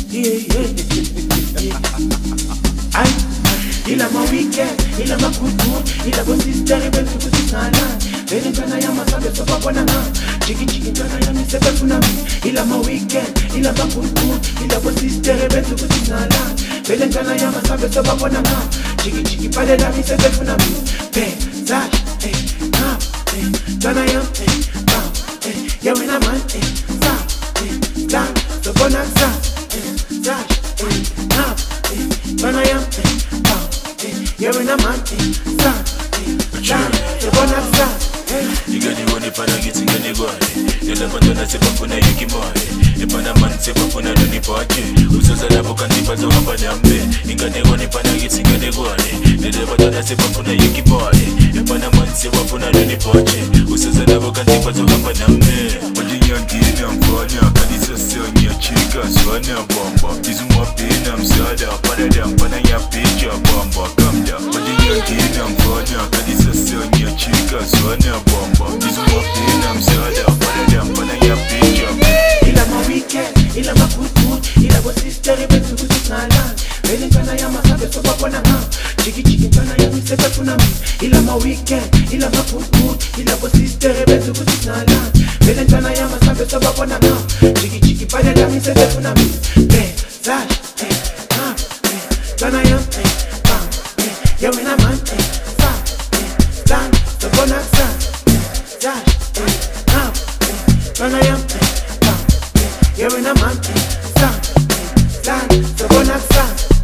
Ay, ila ma weekend, ila ma good mood, ila go sister ben tukutisana. Bele kana ya masabe so babona na. Chiki kana ya misebe funami. Ila ma weekend, ila ma good mood, ila go sister ben tukutisana. Bele kana ya masabe so babona na. Chiki pale la misebe funami. Pe, zash, na, kana ya, ba, ya wena man, sa, dan, so bona sa, zash, na, kana ya, ba, ya wena man, sa, dan, so bona sa. Igani wone para gitsi ngane gwale yala bandona sepafuna yikimwale epana man sepafuna doni pache usaza labo kandi bazo hamba nyambe ingane wone para gitsi ngane gwale yala bandona sepafuna yikimwale epana man sepafuna doni pache usaza labo kandi bazo hamba nyambe wajinyankina mfanya kanisa sionya chika swana bomba izumwa pina msada parada mpana ya picha bomba kamda wajinyankina mfanya kanisa sionya chika swana bomba izumwa pina msada parada mpana ya picha ila ma weekend ila ma good mood ila go sister betu kutisala bele kana ya masabe so babona ha chiki kana ya misebe funami ila ma weekend ila ma good mood ila go sister betu kutisala bele kana ya masabe so babona ha chiki pale la misebe funami be zash ha kana ya ba ya wena man sa dan so bona sa zash ha kana ya ba ya wena man sa dan so bona sa.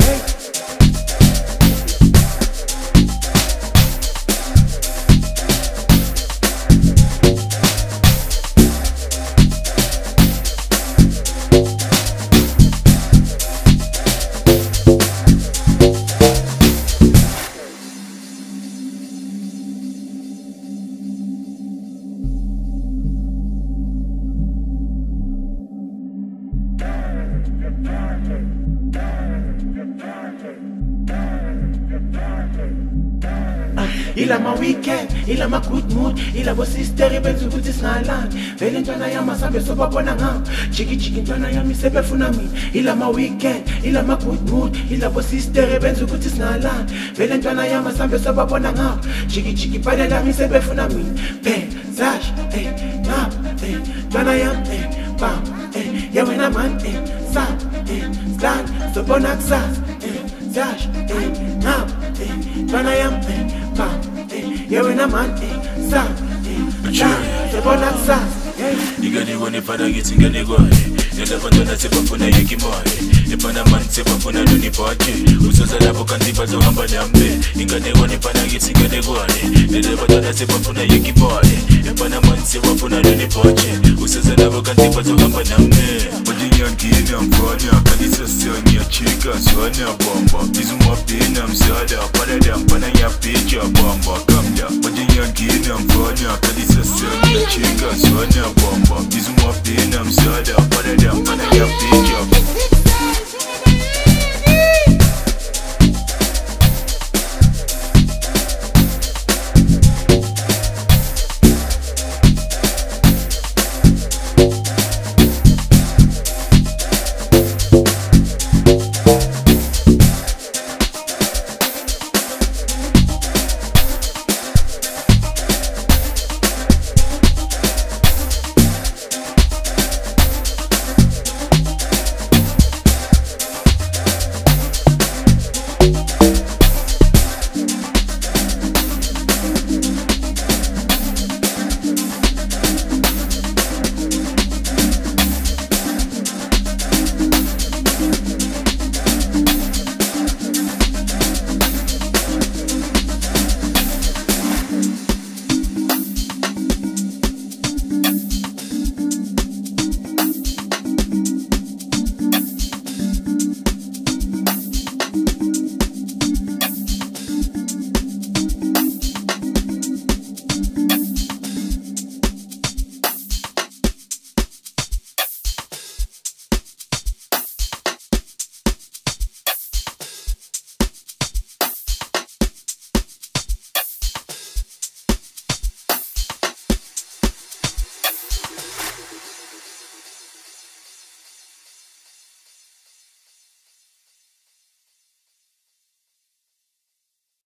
Ila ma weekend, ila ma good mood, ila bo sister benzu kutisala. Bele njana ya masabe so babona nga. Chiki njana ya misebe funami. Ila ma weekend, ila ma good mood, ila bo sister benzu kutisala. Bele njana ya masabe so babona nga. Chiki pale la misebe funami. Pe, zash, na, njana ya, ba, ya wena man, sa, stan, so bona sa, zash, na, njana ya, ba, ya wena man, sa, stan, so bona sa. Igani wone para gitsi ngane gwale yala bandona sepafuna yikimwale epana man sepafuna doni pache usaza labo kandi bazo hamba nyambe ingane wone para gitsi ngane gwale yala bandona sepafuna yikimwale epana man sepafuna doni pache usaza labo kandi bazo hamba nyambe wajinyankina mfanya kanisa sionya chika swana bomba izumwa pina msada parada mpana ya picha bomba kamda wajinyankina mfanya kanisa sionya chika swana bomba izumwa pina msada parada